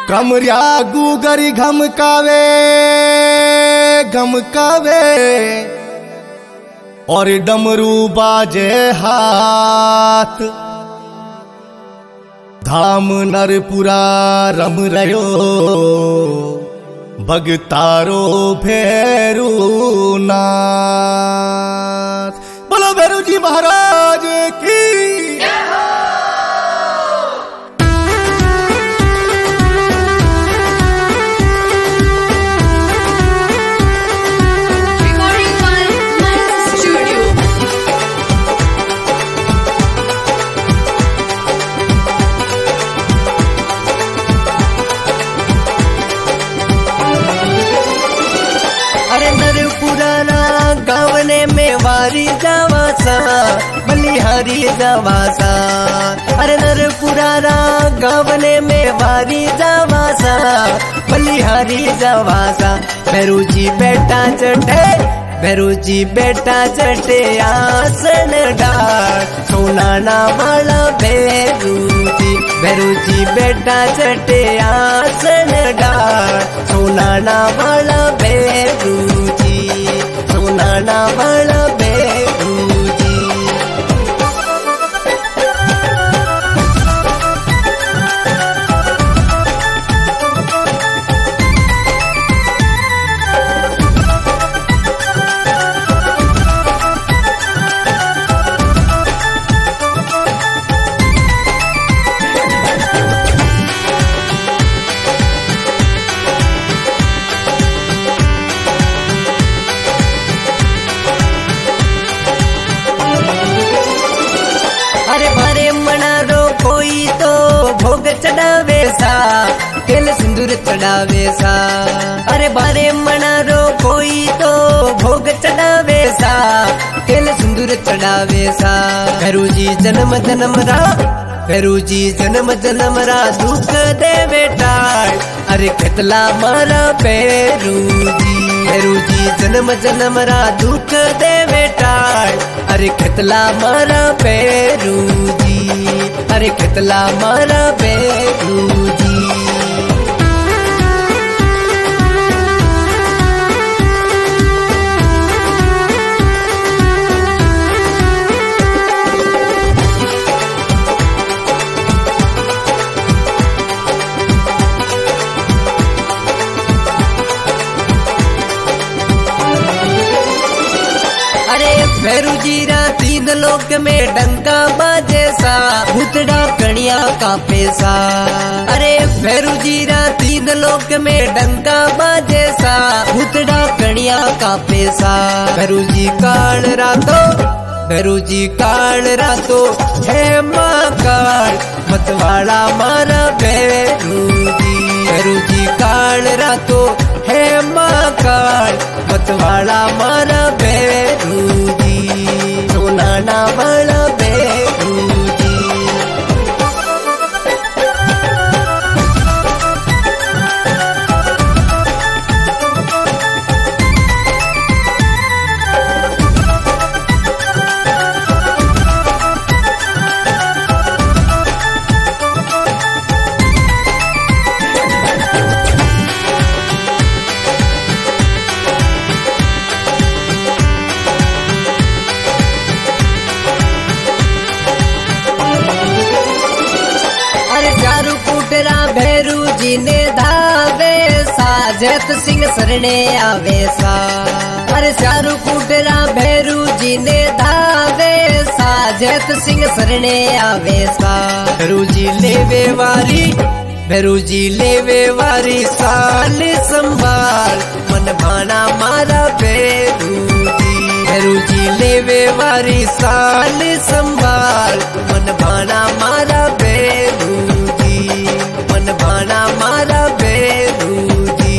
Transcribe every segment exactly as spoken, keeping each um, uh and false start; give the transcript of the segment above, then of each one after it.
कमरिया गुगरी घमकावे घमकावे और डमरू बाजे हाथ। धाम नरपुरा रम रयो भगतारो भैरू नाथ। बोलो भैरू जी महाराज की। गावने में वारी जावासा बलिहारी जावासा। अरे नर पुरारा गावने में वारी जावासा बलिहारी जावासा। भैरू जी बेटा चढ़े भैरू जी बेटा चढ़े आसन डाल सोनाना वाला भैरू जी। भैरू जी बेटा चढ़े आसन डाल सोनाना वाला भैरू जी सोनाना वाला भैरू जी। भोग चढ़ावे सा तेल सिंदूर चढ़ावे सा। अरे बारे मना रो कोई तो भोग चढ़ावे सा तेल सिंदूर चढ़ावे सा। भैरू जी जन्म जन्म रा भैरू जी जन्म जन्म रा दुख दे बेटा। अरे खतला मारा भैरू जी। भैरू जी जन्म जन्म रा दुख दे बेटा। अरे खतला मारा भैरू जी। अरे खतला मारा भैरू जी। भैरू जी रा तीन लोक में डंका बाजे सा भूतड़ा कणिया का पैसा। अरे भैरू जी रा तीन लोक में डंका बाजे सा भूतड़ा कणिया का पैसा। भैरू जी काल रातो भैरू जी काल रातो है माँ काल मतवाड़ा मारा भैरू जी। भैरू जी काल रातो है माँ काल मतवाड़ा मारा भैरू जी सोनाना वाला भैरू जी। भैरू जी ने धावे साजत सिंह सरने आवे सा। अरे चारू कुटरा भैरू जी ने धावे साजत सिंह सरने आवे सा। भैरू जी लेवे वारी भैरू जी लेवे वारी साल संभाल मन भाना मारा भैरू जी। भैरू जी लेवे वारी साल संभाल मन भाना मारा भैरू जी मन भाना मारा भैरू जी।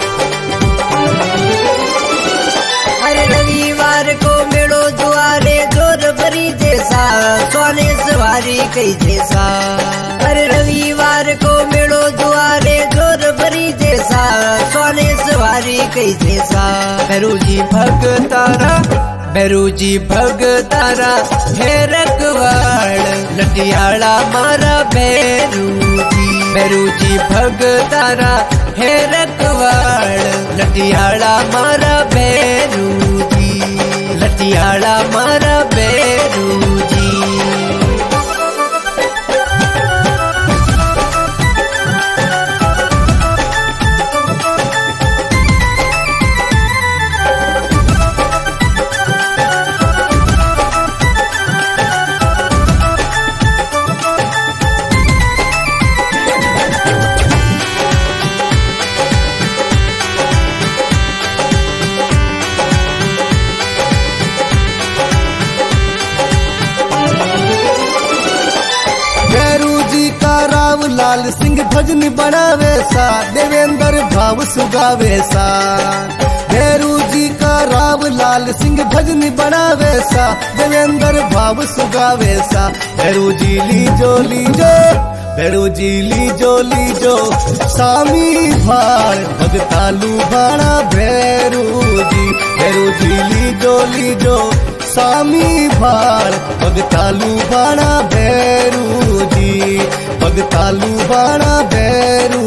अरे रविवार को मेड़ो द्वारे कई जैसा। अरे रविवार को मेड़ो दुआरे जोर भरी जैसा, सोने सवारी कई जैसा। भैरू जी भगतारा भैरू जी भगतारा है रखवाड़, लटियाला मारा भैरू जी। भैरू जी भगतारा है रखवाड़, लटियाला मारा भैरू जी, लटियाला मारा भैरू जी। लाल सिंह भजन बनावे सा, देवेंद्र भाव सुगावे सा। भैरू जी का राव लाल सिंह भजन बनावे सा, देवेंद्र भाव सुगावे सा। भैरू जी लीजो लीजो भैरू जी लीजो लीजो सामी भाड़, भगतालू भाड़ा भैरू जी। भैरू जी लीजो लीजो सामी भाड़, भगतालू भाड़ा भैरू जी, भगतालू भाड़ा भैरू